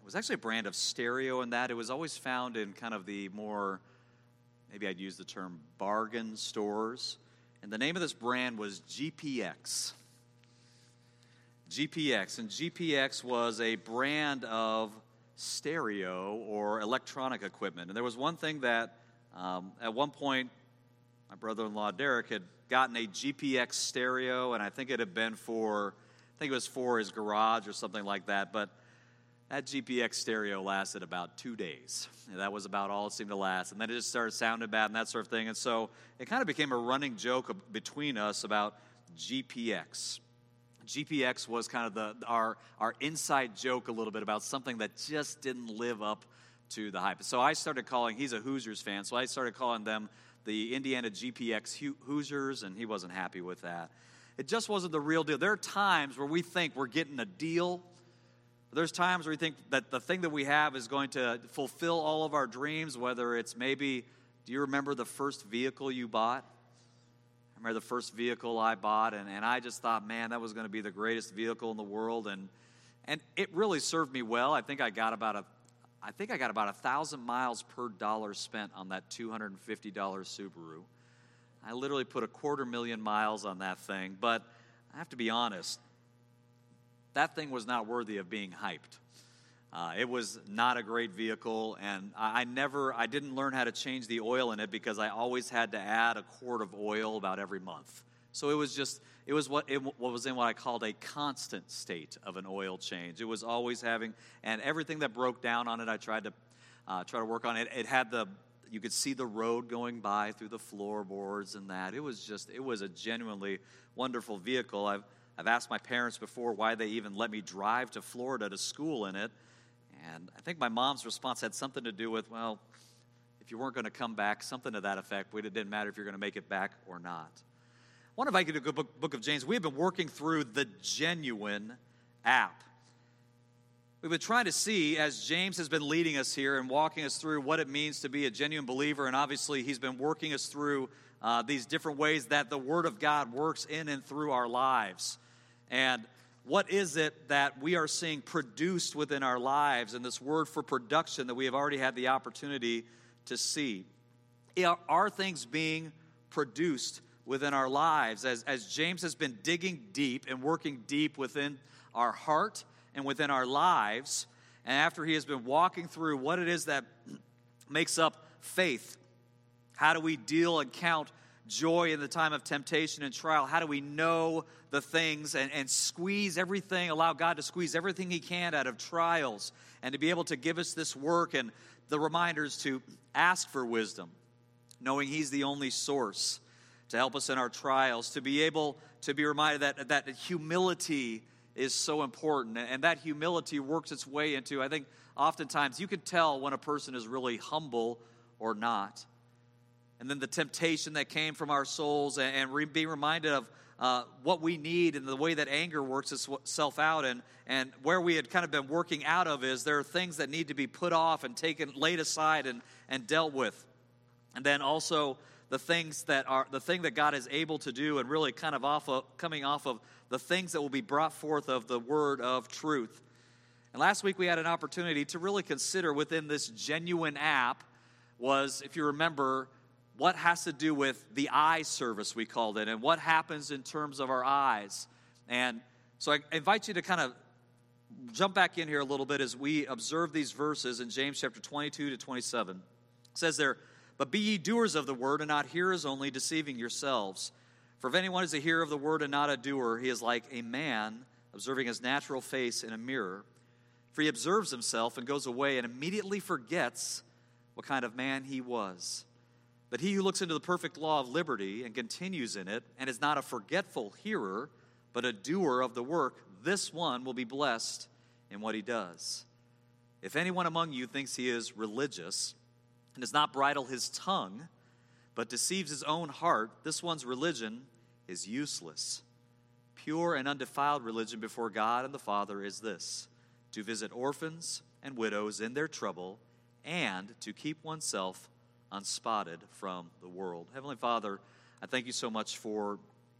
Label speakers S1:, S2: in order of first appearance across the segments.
S1: was actually a brand of stereo in that. It was always found in kind of the more, maybe I'd use the term bargain stores. And the name of this brand was GPX. GPX. And GPX was a brand of stereo or electronic equipment. And there was one thing that at one point my brother-in-law Derek had gotten a GPX stereo, and I think it was for his garage or something like that. But that GPX stereo lasted about 2 days. And that was about all it seemed to last. And then it just started sounding bad and that sort of thing. And so it kind of became a running joke between us about GPX. GPX was kind of our inside joke a little bit about something that just didn't live up to the hype. So I started calling, he's a Hoosiers fan, so I started calling them the Indiana GPX Hoosiers, and he wasn't happy with that. It just wasn't the real deal. There are times where we think we're getting a deal. There's times where we think that the thing that we have is going to fulfill all of our dreams, whether it's maybe, do you remember the first vehicle you bought? I remember the first vehicle I bought, and I just thought, man, that was going to be the greatest vehicle in the world, and it really served me well. I think I got about 1,000 miles per dollar spent on that $250 Subaru. I literally put 250,000 miles on that thing, but I have to be honest, that thing was not worthy of being hyped. It was not a great vehicle, and I didn't learn how to change the oil in it because I always had to add a quart of oil about every month. So it was what was in what I called a constant state of an oil change. It was always having, and everything that broke down on it, I tried to work on it. It had you could see the road going by through the floorboards and that. It was a genuinely wonderful vehicle. I've asked my parents before why they even let me drive to Florida to school in it. And I think my mom's response had something to do with, well, if you weren't going to come back, something to that effect. It didn't matter if you're going to make it back or not. I want to invite you to the book of James. We have been working through the Genuine app. We've been trying to see, as James has been leading us here and walking us through what it means to be a genuine believer, and obviously he's been working us through these different ways that the Word of God works in and through our lives. And what is it that we are seeing produced within our lives, and this word for production that we have already had the opportunity to see? Are things being produced within our lives? As James has been digging deep and working deep within our heart and within our lives, and after he has been walking through what it is that makes up faith, how do we deal and count joy in the time of temptation and trial? How do we know the things and squeeze everything, allow God to squeeze everything he can out of trials, and to be able to give us this work and the reminders to ask for wisdom, knowing he's the only source to help us in our trials, to be able to be reminded that humility is so important, and that humility works its way into, I think, oftentimes you can tell when a person is really humble or not. And then the temptation that came from our souls, and being reminded of what we need and the way that anger works itself out, and where we had kind of been working out of is there are things that need to be put off and laid aside and dealt with. And then also the thing that God is able to do, and really kind of coming off of the things that will be brought forth of the word of truth. And last week we had an opportunity to really consider within this Genuine app was, if you remember, what has to do with the eye service, we called it, and what happens in terms of our eyes. And so I invite you to kind of jump back in here a little bit as we observe these verses in James chapter 22 to 27. It says there, "But be ye doers of the word, and not hearers only, deceiving yourselves. For if anyone is a hearer of the word and not a doer, he is like a man observing his natural face in a mirror. For he observes himself and goes away and immediately forgets what kind of man he was. But he who looks into the perfect law of liberty and continues in it, and is not a forgetful hearer, but a doer of the work, this one will be blessed in what he does. If anyone among you thinks he is religious, and does not bridle his tongue, but deceives his own heart, this one's religion is useless. Pure and undefiled religion before God and the Father is this, to visit orphans and widows in their trouble, and to keep oneself unspotted from the world." Heavenly Father, I thank you so much for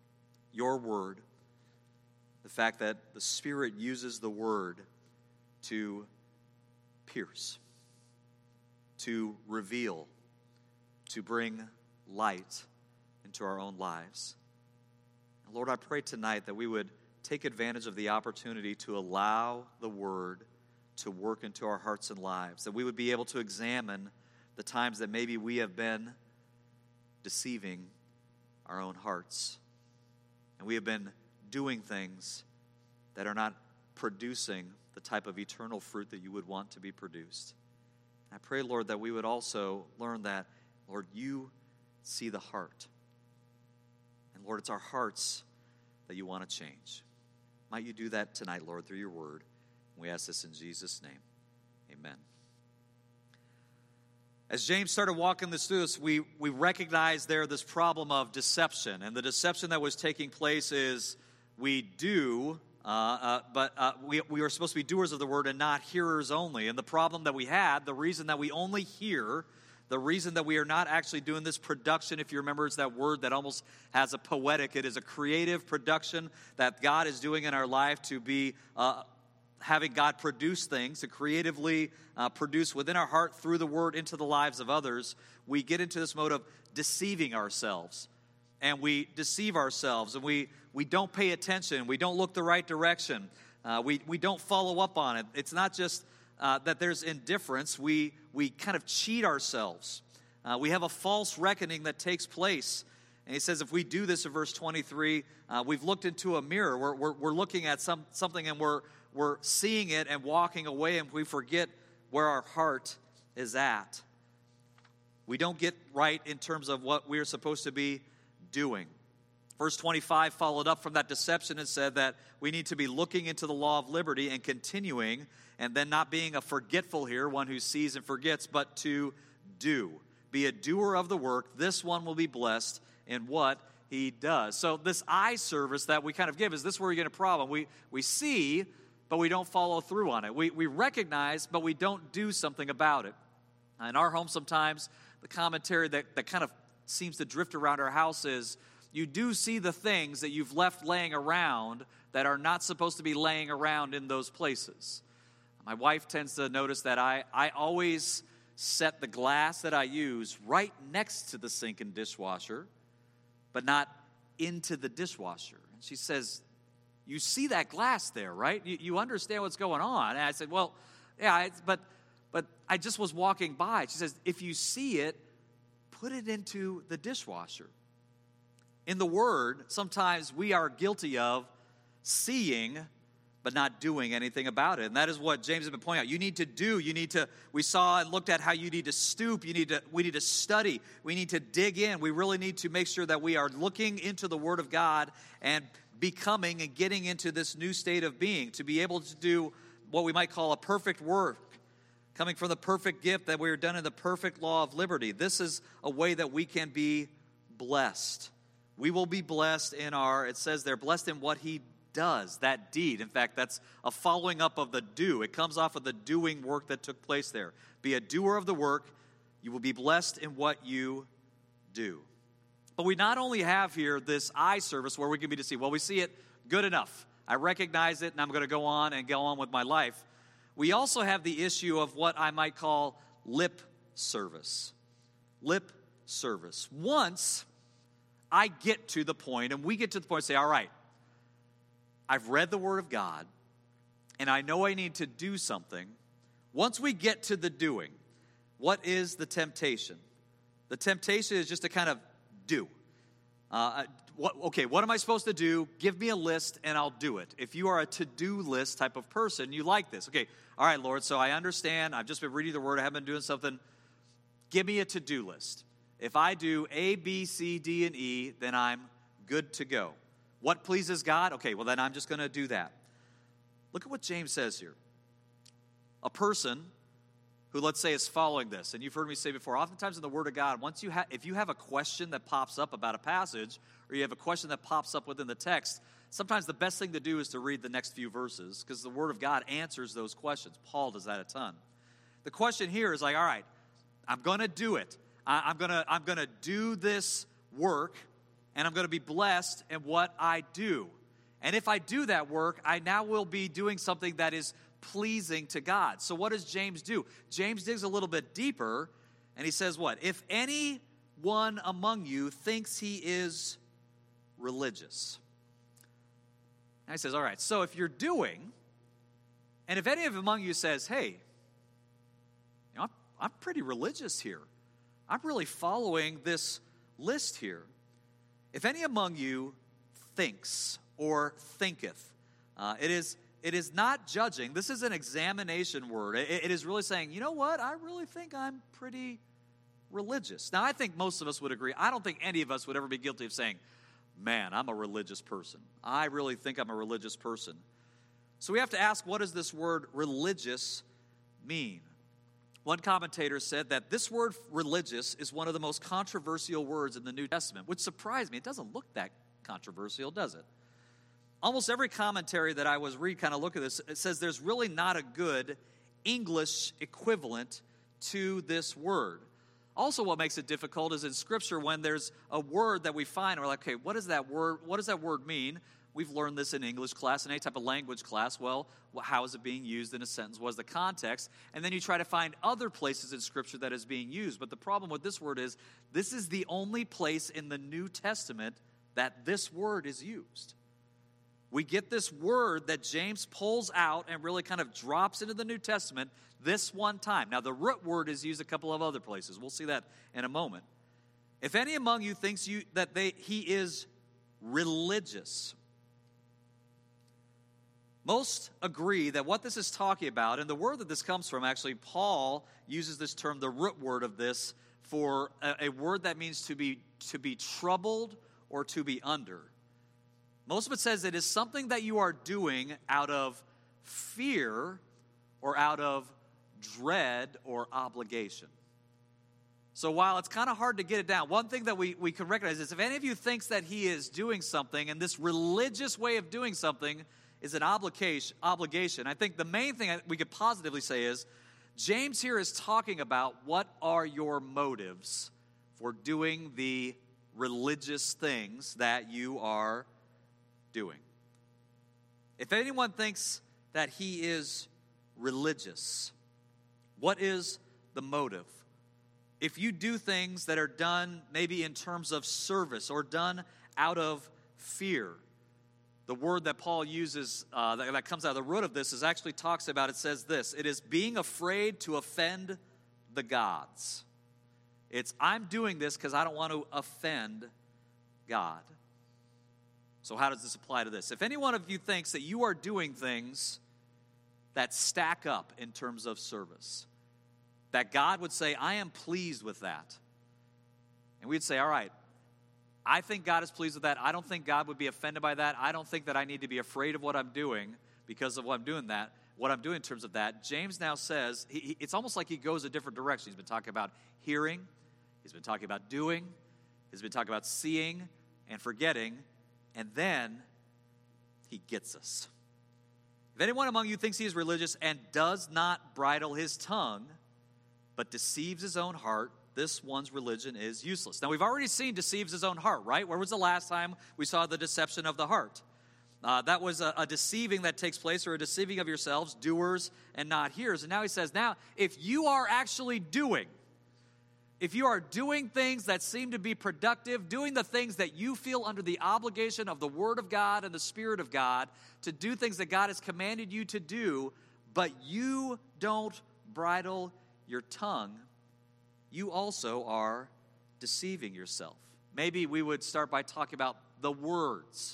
S1: your word, the fact that the Spirit uses the word to pierce, to reveal, to bring light into our own lives. Lord, I pray tonight that we would take advantage of the opportunity to allow the Word to work into our hearts and lives, that we would be able to examine the times that maybe we have been deceiving our own hearts, and we have been doing things that are not producing the type of eternal fruit that you would want to be produced. I pray, Lord, that we would also learn that, Lord, you see the heart. And Lord, it's our hearts that you want to change. Might you do that tonight, Lord, through your word. We ask this in Jesus' name. Amen. As James started walking this through us, we recognize there this problem of deception. And the deception that was taking place is we do, but we are supposed to be doers of the word and not hearers only. And the problem that we had, the reason that we only hear, the reason that we are not actually doing this production, if you remember, it's that word that almost has a poetic, it is a creative production that God is doing in our life to be having God produce things, to creatively produce within our heart through the word into the lives of others. We get into this mode of deceiving ourselves. And we deceive ourselves, and we don't pay attention. We don't look the right direction. We don't follow up on it. It's not just that there's indifference. We kind of cheat ourselves. We have a false reckoning that takes place. And he says if we do this in verse 23, we've looked into a mirror. We're looking at something, and we're seeing it and walking away, and we forget where our heart is at. We don't get right in terms of what we're supposed to be doing. Verse 25 followed up from that deception and said that we need to be looking into the law of liberty and continuing, and then not being a forgetful here, one who sees and forgets, but to do. Be a doer of the work. This one will be blessed in what he does. So this eye service that we kind of give, is this where we get a problem? We see, but we don't follow through on it. We recognize, but we don't do something about it. In our home sometimes, the commentary that kind of seems to drift around our house is, you do see the things that you've left laying around that are not supposed to be laying around in those places. My wife tends to notice that I always set the glass that I use right next to the sink and dishwasher, but not into the dishwasher. And she says, you see that glass there, right? You understand what's going on. And I said, well, yeah, but I just was walking by. She says, if you see it, put it into the dishwasher. In the Word, sometimes we are guilty of seeing but not doing anything about it. And that is what James has been pointing out. You need to do. We saw and looked at how you need to stoop. We need to study. We need to dig in. We really need to make sure that we are looking into the Word of God and becoming and getting into this new state of being, to be able to do what we might call a perfect work, coming from the perfect gift that we are done in the perfect law of liberty. This is a way that we can be blessed. We will be blessed it says they're blessed in what he does, that deed. In fact, that's a following up of the do. It comes off of the doing work that took place there. Be a doer of the work. You will be blessed in what you do. But we not only have here this eye service where we can be deceived. Well, we see it, good enough. I recognize it, and I'm going to go on with my life. We also have the issue of what I might call lip service. Lip service. Once I get to the point, and we get to the point and say, all right, I've read the Word of God, and I know I need to do something. Once we get to the doing, what is the temptation? The temptation is just to kind of do. What am I supposed to do? Give me a list, and I'll do it. If you are a to-do list type of person, you like this. Okay, all right, Lord, so I understand. I've just been reading the Word. I haven't been doing something. Give me a to-do list. If I do A, B, C, D, and E, then I'm good to go. What pleases God? Okay, well, then I'm just going to do that. Look at what James says here. A person who, let's say, is following this, and you've heard me say before, oftentimes in the Word of God, if you have a question that pops up about a passage, or you have a question that pops up within the text, sometimes the best thing to do is to read the next few verses, because the Word of God answers those questions. Paul does that a ton. The question here is like, all right, I'm going to do it. I'm going to do this work, and I'm going to be blessed in what I do. And if I do that work, I now will be doing something that is pleasing to God. So what does James do? James digs a little bit deeper, and he says what? If anyone among you thinks he is religious. And he says, all right, so if you're doing, and if any of among you says, hey, I'm pretty religious here. I'm really following this list here. If any among you thinks or thinketh, it is not judging. This is an examination word. It is really saying, you know what? I really think I'm pretty religious. Now, I think most of us would agree. I don't think any of us would ever be guilty of saying, man, I'm a religious person. I really think I'm a religious person. So we have to ask, what does this word religious mean? One commentator said that this word religious is one of the most controversial words in the New Testament, which surprised me. It doesn't look that controversial, does it? Almost every commentary that I was reading kind of look at this, it says there's really not a good English equivalent to this word. Also, what makes it difficult is in Scripture when there's a word that we find, and we're like, okay, what does that word mean? We've learned this in English class, in any type of language class. Well, how is it being used in a sentence? What is the context? And then you try to find other places in Scripture that is being used. But the problem with this word is, this is the only place in the New Testament that this word is used. We get this word that James pulls out and really kind of drops into the New Testament this one time. Now, the root word is used a couple of other places. We'll see that in a moment. If any among you thinks he is religious, most agree that what this is talking about, and the word that this comes from, actually, Paul uses this term, the root word of this, for a word that means to be troubled or to be under. Most of it says it is something that you are doing out of fear or out of dread or obligation. So while it's kind of hard to get it down, one thing that we can recognize is if any of you thinks that he is doing something, and this religious way of doing something is an obligation, I think the main thing we could positively say is James here is talking about what are your motives for doing the religious things that you are doing. If anyone thinks that he is religious, what is the motive? If you do things that are done maybe in terms of service or done out of fear, the word that Paul uses that comes out of the root of this is actually talks about, it says this, it is being afraid to offend the gods. It's I'm doing this because I don't want to offend God. So how does this apply to this? If any one of you thinks that you are doing things that stack up in terms of service, that God would say, I am pleased with that. And we'd say, all right, I think God is pleased with that. I don't think God would be offended by that. I don't think that I need to be afraid of what I'm doing because of what I'm doing in terms of that. James now says, it's almost like he goes a different direction. He's been talking about hearing. He's been talking about doing. He's been talking about seeing and forgetting. And then he gets us. If anyone among you thinks he is religious and does not bridle his tongue, but deceives his own heart, this one's religion is useless. Now, we've already seen deceives his own heart, right? Where was the last time we saw the deception of the heart? That was a deceiving that takes place, or a deceiving of yourselves, doers and not hearers. And now he says, now, if you are actually doing things that seem to be productive, doing the things that you feel under the obligation of the Word of God and the Spirit of God, to do things that God has commanded you to do, but you don't bridle your tongue, you also are deceiving yourself. Maybe we would start by talking about the words.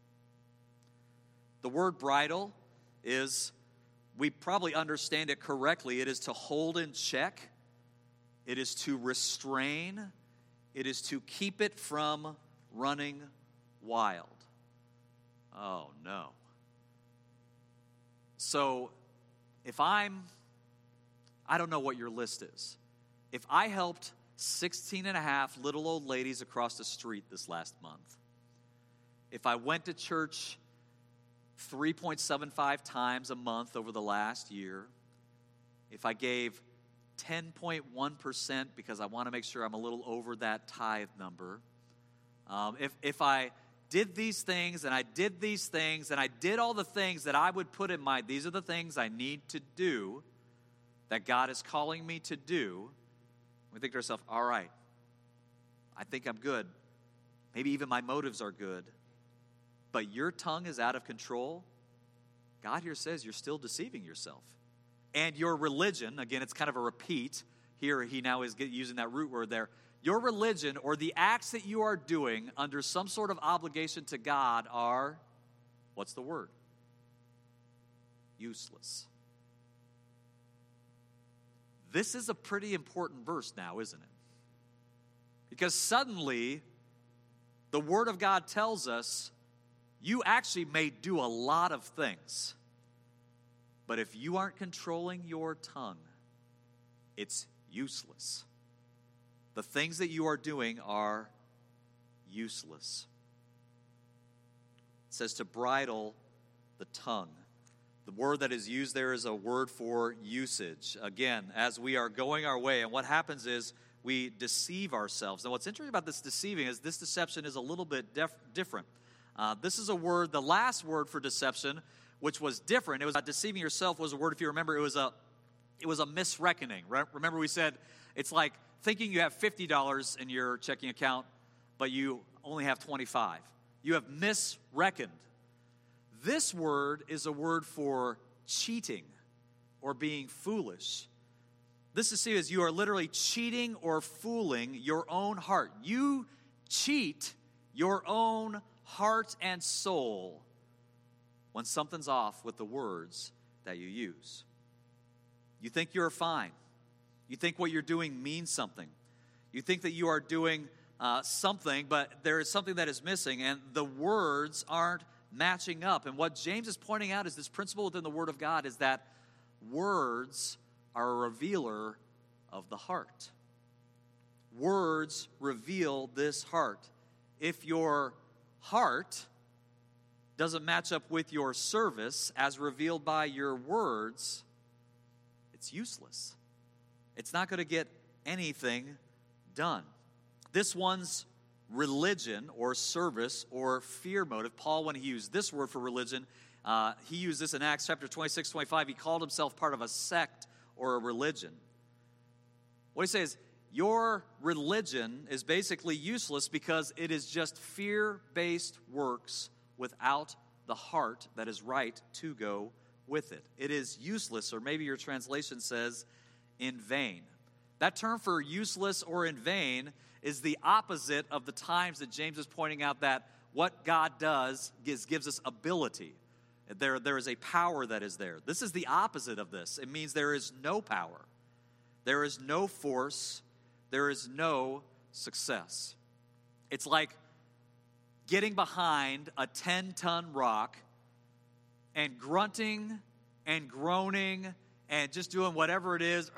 S1: The word bridle is, we probably understand it correctly, it is to hold in check. It is to restrain. It is to keep it from running wild. Oh, no. So, I don't know what your list is. If I helped 16 and a half little old ladies across the street this last month, if I went to church 3.75 times a month over the last year, if I gave 10.1% because I want to make sure I'm a little over that tithe number, if I did these things, and I did these things, and I did all the things that I would put in mind, these are the things I need to do, that God is calling me to do, we think to ourselves, all right, I think I'm good. Maybe even my motives are good. But your tongue is out of control. God here says you're still deceiving yourself. And your religion, again, it's kind of a repeat. Here he now is using that root word there. Your religion or the acts that you are doing under some sort of obligation to God are, what's the word? Useless. This is a pretty important verse now, isn't it? Because suddenly, the Word of God tells us you actually may do a lot of things. But if you aren't controlling your tongue, it's useless. The things that you are doing are useless. It says to bridle the tongue. The word that is used there is a word for usage. Again, as we are going our way, and what happens is we deceive ourselves. And what's interesting about this deceiving is this deception is a little bit different. This is a word, the last word for deception, which was different. It was deceiving yourself was a word, if you remember, it was a misreckoning. Remember we said it's like thinking you have $50 in your checking account, but you only have $25. You have misreckoned. This word is a word for cheating or being foolish. This is seen as you are literally cheating or fooling your own heart. You cheat your own heart and soul when something's off with the words that you use. You think you're fine. You think what you're doing means something. You think that you are doing something, but there is something that is missing, and the words aren't matching up. And what James is pointing out is this principle within the Word of God is that words are a revealer of the heart. Words reveal this heart. If your heart doesn't match up with your service as revealed by your words, it's useless. It's not going to get anything done. This one's religion or service or fear motive. Paul, when he used this word for religion, he used this in Acts chapter 26, 25. He called himself part of a sect or a religion. What he says, your religion is basically useless because it is just fear-based works without the heart that is right to go with it. It is useless, or maybe your translation says in vain. That term for useless or in vain is the opposite of the times that James is pointing out that what God does gives us ability. There is a power that is there. This is the opposite of this. It means there is no power. There is no force. There is no success. It's like getting behind a 10-ton rock and grunting and groaning and just doing whatever it is,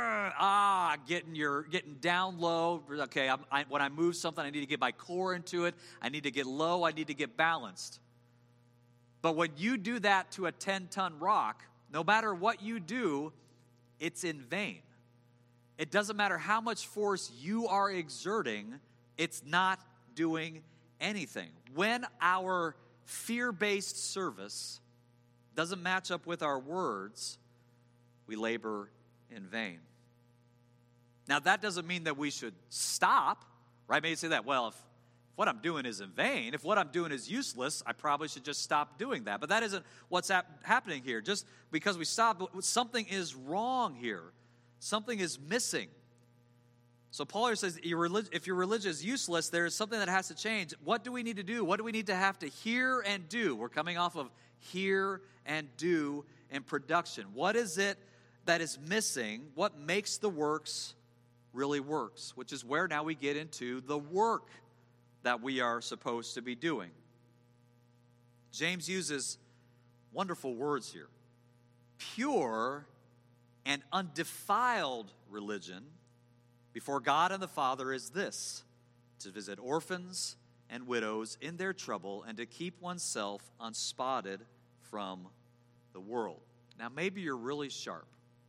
S1: getting down low. Okay, when I move something, I need to get my core into it. I need to get low. I need to get balanced. But when you do that to a 10-ton rock, no matter what you do, it's in vain. It doesn't matter how much force you are exerting, it's not doing anything. When our fear-based service doesn't match up with our words, we labor in vain. Now, that doesn't mean that we should stop, right? Maybe say that, well, if what I'm doing is in vain, if what I'm doing is useless, I probably should just stop doing that. But that isn't what's happening here. Just because we stop, something is wrong here. Something is missing. So Paul here says, if your religion is useless, there is something that has to change. What do we need to do? What do we need to have to hear and do? We're coming off of hear and do in production. What is it that is missing? What makes the works really works? Which is where now we get into the work that we are supposed to be doing. James uses wonderful words here. Pure and undefiled religion before God and the Father is this: to visit orphans and widows in their trouble and to keep oneself unspotted from the world. Now, maybe you're really sharp.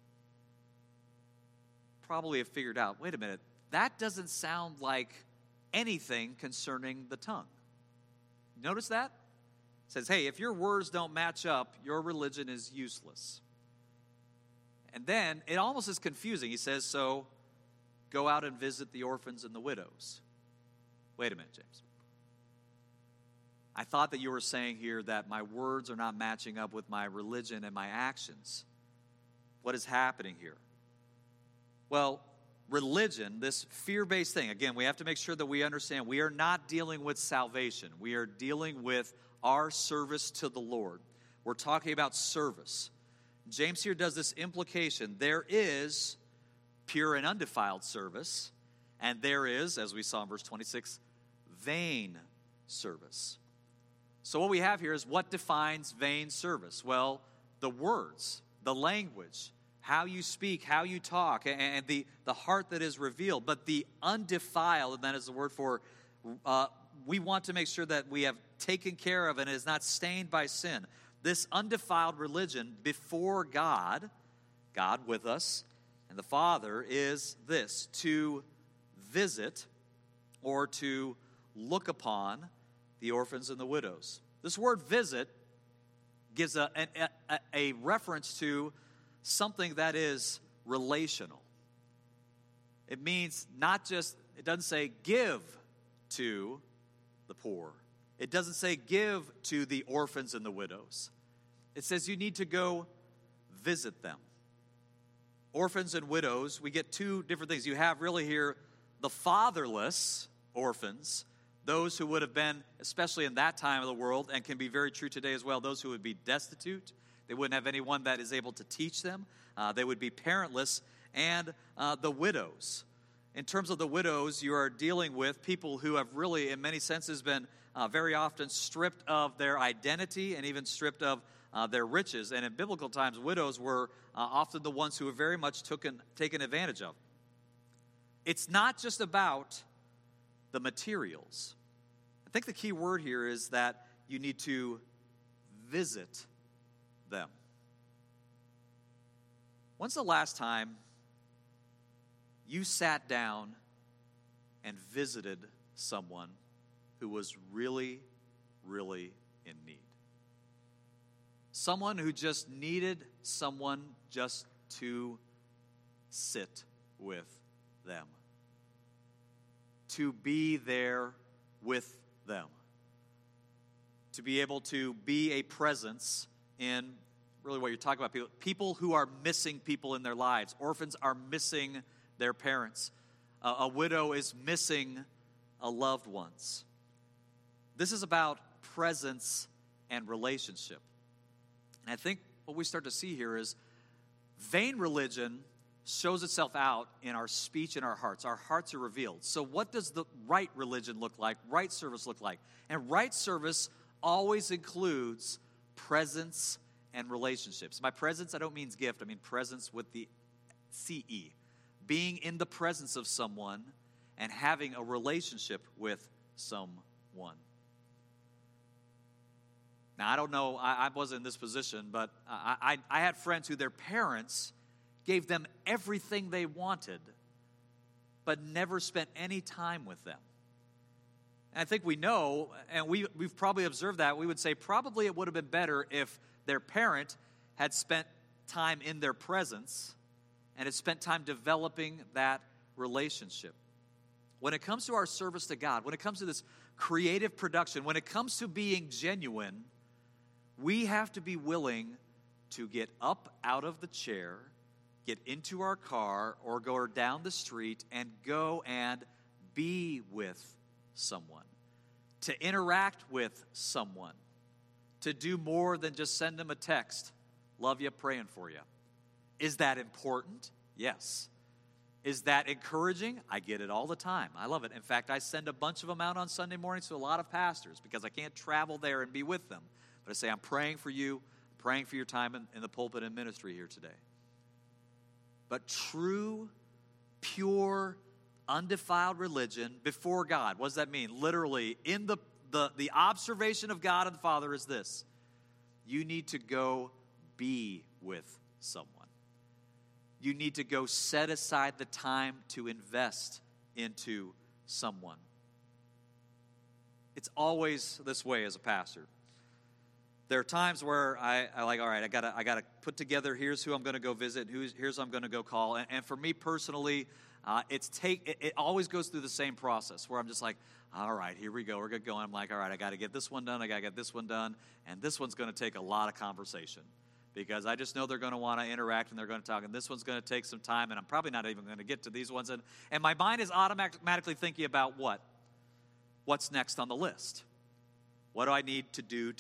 S1: Probably have figured out, wait a minute, that doesn't sound like anything concerning the tongue. Notice that? It says, hey, if your words don't match up, your religion is useless. And then it almost is confusing. He says, so go out and visit the orphans and the widows. Wait a minute, James. I thought that you were saying here that my words are not matching up with my religion and my actions. What is happening here? Well, religion, this fear-based thing, again, we have to make sure that we understand we are not dealing with salvation. We are dealing with our service to the Lord. We're talking about service. James here does this implication. There is pure and undefiled service, and there is, as we saw in verse 26, vain service. So what we have here is what defines vain service? Well, the words, the language, how you speak, how you talk, and the heart that is revealed. But the undefiled, and that is the word for, we want to make sure that we have taken care of and is not stained by sin. This undefiled religion before God, God with us, and the Father, is this: to visit or to look upon the orphans and the widows. This word visit gives a reference to something that is relational. It means not just, it doesn't say give to the poor. It doesn't say give to the orphans and the widows. It says you need to go visit them. Orphans and widows, we get two different things. You have really here the fatherless orphans, those who would have been, especially in that time of the world, and can be very true today as well, those who would be destitute. They wouldn't have anyone that is able to teach them. They would be parentless. And the widows. In terms of the widows, you are dealing with people who have really, in many senses, been very often stripped of their identity and even stripped of their riches. And in biblical times, widows were often the ones who were very much taken advantage of. It's not just about the materials. I think the key word here is that you need to visit them. When's the last time you sat down and visited someone who was really, really in need? Someone who just needed someone just to sit with them. To be there with them. To be able to be a presence in really what you're talking about. People who are missing people in their lives. Orphans are missing their parents. A widow is missing a loved ones. This is about presence and relationship. And I think what we start to see here is vain religion shows itself out in our speech and our hearts. Our hearts are revealed. So what does the right religion look like? Right service look like? And right service always includes presence and relationships. By presence, I don't mean gift. I mean presence with the CE. Being in the presence of someone and having a relationship with someone. Now, I don't know, I wasn't in this position, but I had friends who their parents gave them everything they wanted, but never spent any time with them. And I think we know, and we've probably observed that, we would say probably it would have been better if their parent had spent time in their presence and had spent time developing that relationship. When it comes to our service to God, when it comes to this creative production, when it comes to being genuine, we have to be willing to get up out of the chair, get into our car, or go down the street and go and be with someone, to interact with someone, to do more than just send them a text, love you, praying for you. Is that important? Yes. Is that encouraging? I get it all the time. I love it. In fact, I send a bunch of them out on Sunday mornings to a lot of pastors because I can't travel there and be with them. But I say, I'm praying for you, praying for your time in the pulpit and ministry here today. But true, pure, undefiled religion before God, what does that mean? Literally, in the observation of God and the Father is this: you need to go be with someone. You need to go set aside the time to invest into someone. It's always this way as a pastor. There are times where I like, all right, I gotta put together, here's who I'm going to go visit, here's who I'm going to go call. And for me personally, it always goes through the same process where I'm just like, all right, here we go, we're going to go. I'm like, all right, I got to get this one done, I got to get this one done, and this one's going to take a lot of conversation because I just know they're going to want to interact and they're going to talk, and this one's going to take some time, and I'm probably not even going to get to these ones. And my mind is automatically thinking about what's next on the list. What do I need to do?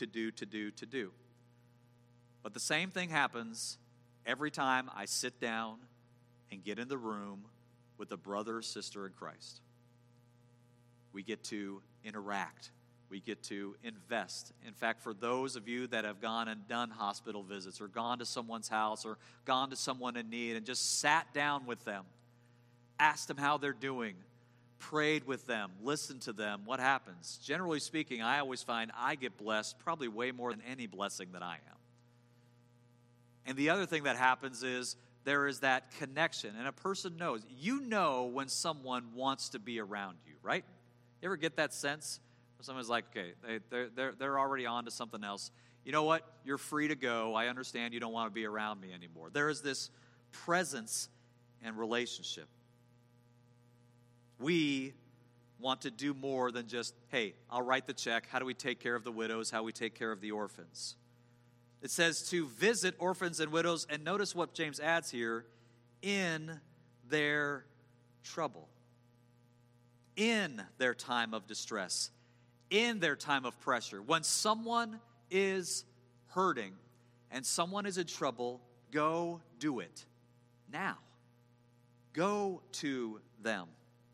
S1: But the same thing happens every time I sit down and get in the room with a brother or sister in Christ. We get to interact. We get to invest. In fact, for those of you that have gone and done hospital visits or gone to someone's house or gone to someone in need and just sat down with them, asked them how they're doing, prayed with them, listened to them, what happens? Generally speaking, I always find I get blessed probably way more than any blessing that I am. And the other thing that happens is there is that connection, and a person knows. You know when someone wants to be around you, right? You ever get that sense? Where someone's like, okay, they're already on to something else. You know what? You're free to go. I understand you don't want to be around me anymore. There is this presence and relationship. We want to do more than just, hey, I'll write the check. How do we take care of the widows? How do we take care of the orphans? It says to visit orphans and widows, and notice what James adds here, in their trouble, in their time of distress, in their time of pressure. When someone is hurting and someone is in trouble, go do it now. Go to them.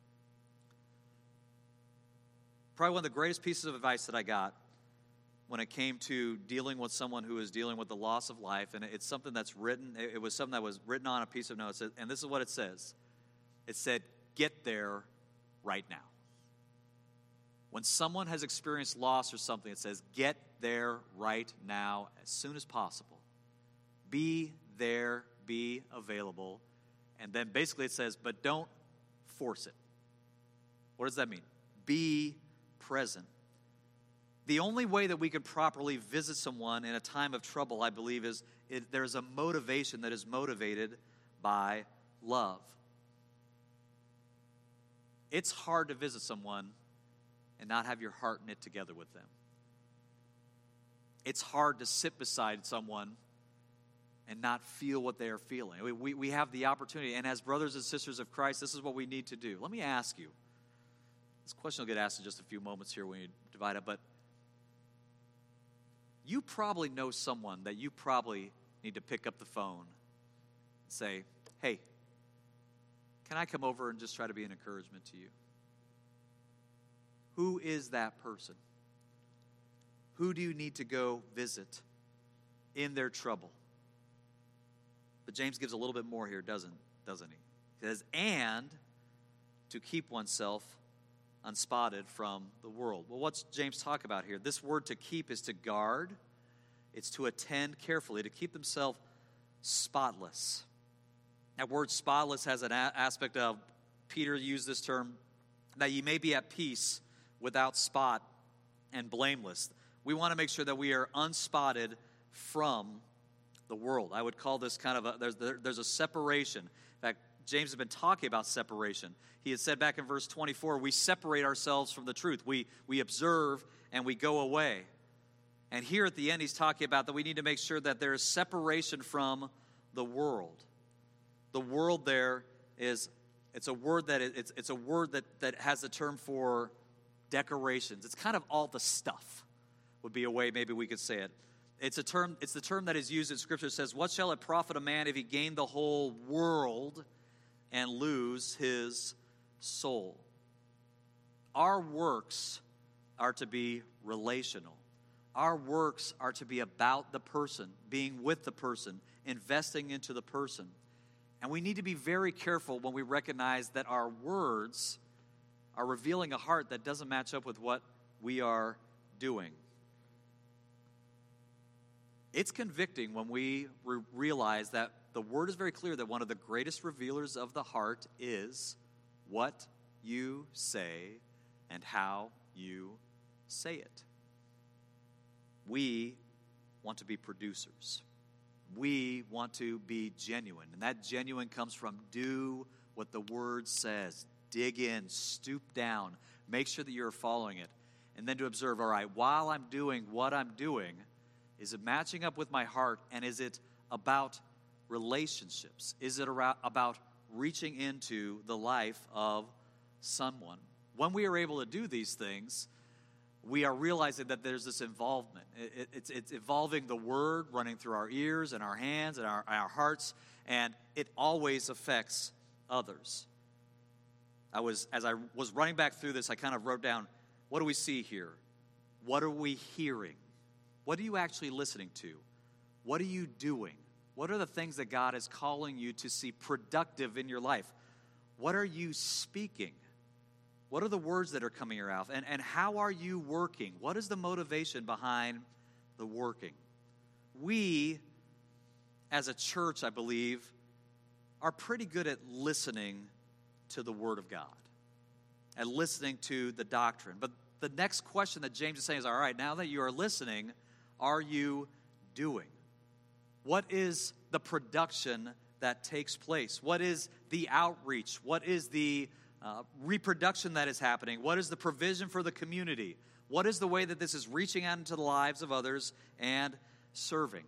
S1: Probably one of the greatest pieces of advice that I got when it came to dealing with someone who is dealing with the loss of life, and it's something that's written, it was something that was written on a piece of notes, and this is what it says. It said, get there right now. When someone has experienced loss or something, it says, get there right now as soon as possible. Be there, be available, and then basically it says, but don't force it. What does that mean? Be present. The only way that we can properly visit someone in a time of trouble, I believe, is there's a motivation that is motivated by love. It's hard to visit someone and not have your heart knit together with them. It's hard to sit beside someone and not feel what they are feeling. We have the opportunity, and as brothers and sisters of Christ, this is what we need to do. Let me ask you. This question will get asked in just a few moments here when you divide up, but you probably know someone that you probably need to pick up the phone and say, hey, can I come over and just try to be an encouragement to you? Who is that person? Who do you need to go visit in their trouble? But James gives a little bit more here, doesn't he? He says, and to keep oneself unspotted from the world. Well, what's James talk about here? This word to keep is to guard. It's to attend carefully, to keep themselves spotless. That word spotless has an aspect of, Peter used this term, that ye may be at peace without spot and blameless. We want to make sure that we are unspotted from the world. I would call this kind of there's a separation. In fact, James has been talking about separation. He had said back in verse 24, we separate ourselves from the truth. We observe and we go away. And here at the end, he's talking about that we need to make sure that there is separation from the world. The world there is, it's a word that has the term for decorations. It's kind of all the stuff, would be a way maybe we could say it. It's the term that is used in Scripture. It says, what shall it profit a man if he gain the whole world and lose his soul? Our works are to be relational. Our works are to be about the person, being with the person, investing into the person. And we need to be very careful when we recognize that our words are revealing a heart that doesn't match up with what we are doing. It's convicting when we realize that the word is very clear that one of the greatest revealers of the heart is what you say and how you say it. We want to be producers. We want to be genuine. And that genuine comes from do what the Word says. Dig in, stoop down, make sure that you're following it. And then to observe, all right, while I'm doing what I'm doing, is it matching up with my heart? And is it about relationships? Is it about reaching into the life of someone? When we are able to do these things, we are realizing that there's this involvement. It's evolving the Word running through our ears and our hands and our hearts, and it always affects others. As I was running back through this, I kind of wrote down, what do we see here? What are we hearing? What are you actually listening to? What are you doing? What are the things that God is calling you to see productive in your life? What are you speaking? What are the words that are coming out? And how are you working? What is the motivation behind the working? We, as a church, I believe, are pretty good at listening to the Word of God and listening to the doctrine. But the next question that James is saying is, all right, now that you are listening, are you doing? What is the production that takes place? What is the outreach? What is the reproduction that is happening? What is the provision for the community? What is the way that this is reaching out into the lives of others and serving?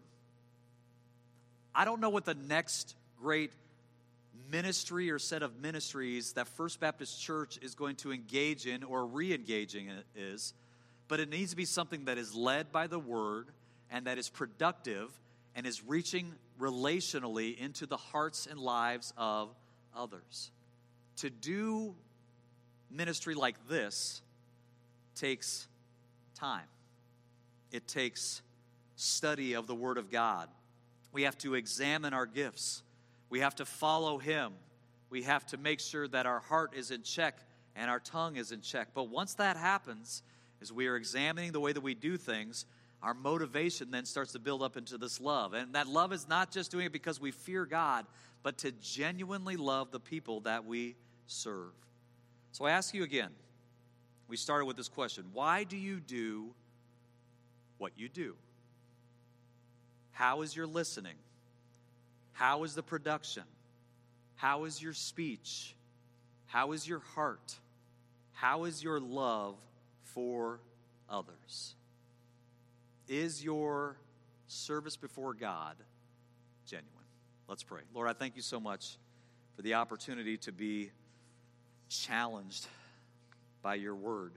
S1: I don't know what the next great ministry or set of ministries that First Baptist Church is going to engage in or re-engaging in is, but it needs to be something that is led by the Word and that is productive and is reaching relationally into the hearts and lives of others. To do ministry like this takes time. It takes study of the Word of God. We have to examine our gifts. We have to follow Him. We have to make sure that our heart is in check and our tongue is in check. But once that happens, as we are examining the way that we do things, our motivation then starts to build up into this love. And that love is not just doing it because we fear God, but to genuinely love the people that we serve. So I ask you again, we started with this question, why do you do what you do? How is your listening? How is the production? How is your speech? How is your heart? How is your love for others? Is your service before God genuine? Let's pray. Lord, I thank you so much for the opportunity to be challenged by your word.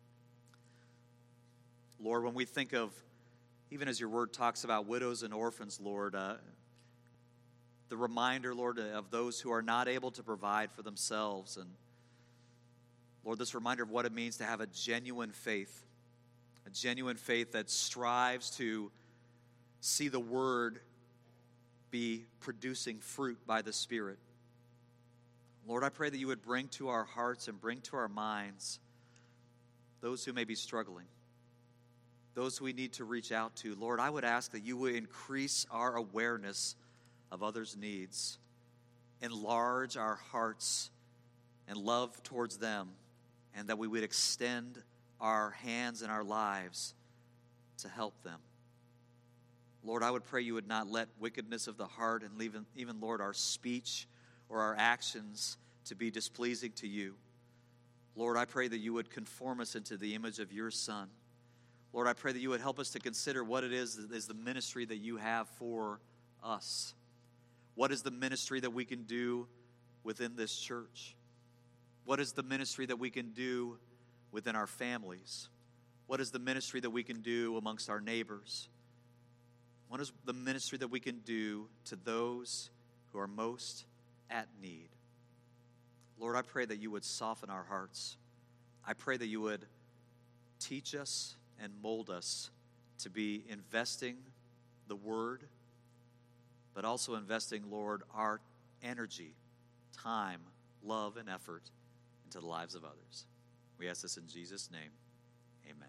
S1: Lord, when we think of, even as your word talks about widows and orphans, Lord, the reminder, Lord, of those who are not able to provide for themselves. And Lord, this reminder of what it means to have a genuine faith that strives to see the word be producing fruit by the Spirit. Lord, I pray that you would bring to our hearts and bring to our minds those who may be struggling, those who we need to reach out to. Lord, I would ask that you would increase our awareness of others' needs, enlarge our hearts and love towards them, and that we would extend our hands and our lives to help them. Lord, I would pray you would not let wickedness of the heart and even, Lord, our speech or our actions to be displeasing to you. Lord, I pray that you would conform us into the image of your Son. Lord, I pray that you would help us to consider what it is the ministry that you have for us. What is the ministry that we can do within this church? What is the ministry that we can do within our families? What is the ministry that we can do amongst our neighbors? What is the ministry that we can do to those who are most at need? Lord, I pray that you would soften our hearts. I pray that you would teach us and mold us to be investing the word, but also investing, Lord, our energy, time, love, and effort into the lives of others. We ask this in Jesus' name. Amen.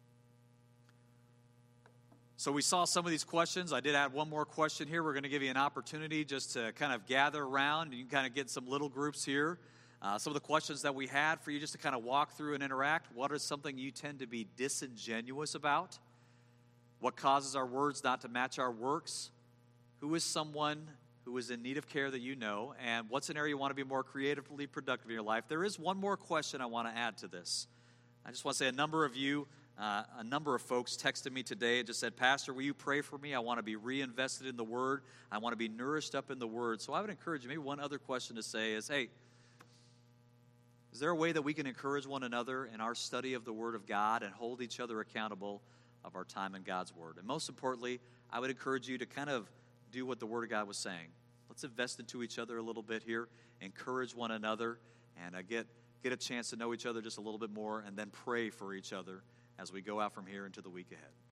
S1: So we saw some of these questions. I did add one more question here. We're going to give you an opportunity just to kind of gather around. You can kind of get some little groups here. some of the questions that we had for you just to kind of walk through and interact. What is something you tend to be disingenuous about? What causes our words not to match our works? Who is someone who is in need of care that you know? And what's an area you want to be more creatively productive in your life? There is one more question I want to add to this. I just want to say a number of folks texted me today and just said, Pastor, will you pray for me? I want to be reinvested in the Word. I want to be nourished up in the Word. So I would encourage you, maybe one other question to say is, hey, is there a way that we can encourage one another in our study of the Word of God and hold each other accountable of our time in God's Word? And most importantly, I would encourage you to kind of do what the Word of God was saying. Let's invest into each other a little bit here, encourage one another, and get a chance to know each other just a little bit more, and then pray for each other as we go out from here into the week ahead.